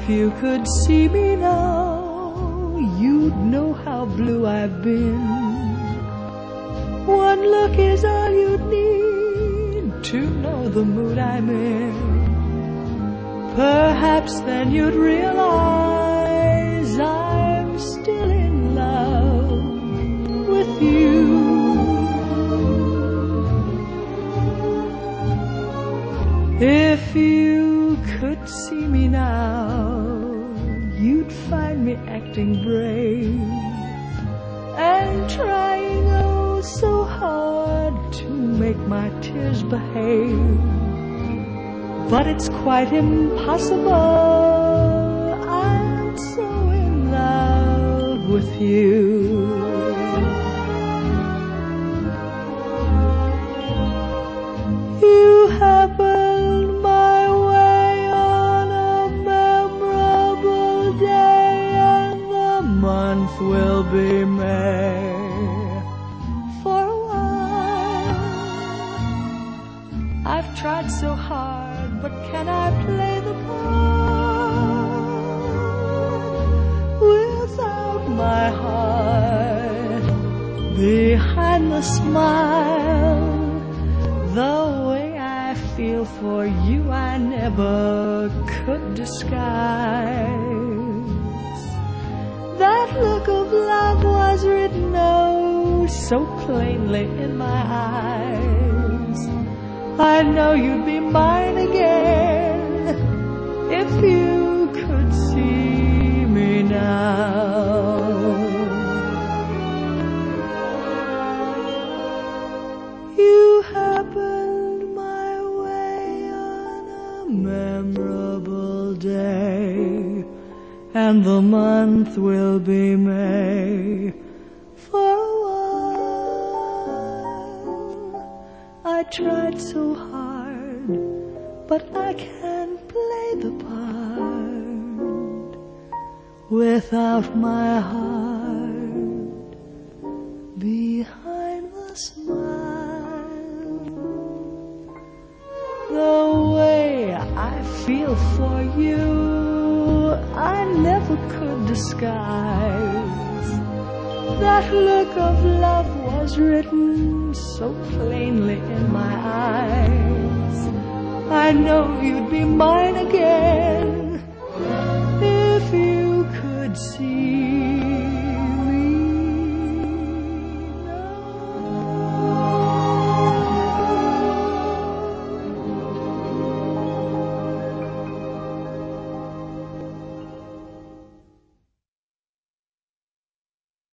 If you could see me now, you'd know how blue I've been. One look is all you'd need to know the mood I'm in. Perhaps then you'd realize I'm still in love with you. If you could see me now, you'd find me acting brave and trying oh so hard to make my tears behave. But it's quite impossible, I'm so in love with you. You happened my way on a memorable day, and the month will be May. For a while I've tried so hard, but can I play the part without my heart behind the smile? The way I feel for you I never could disguise. That look of love was written oh so plainly in my eyes. I know you'd be mine again if you could see me now. You happened my way on a memorable day, and the month will be May. For a while I tried so hard, but I can't play the part without my heart behind the smile. The way I feel for you I never could disguise. That look of love was written so plainly in my eyes. I know you'd be mine again if you could see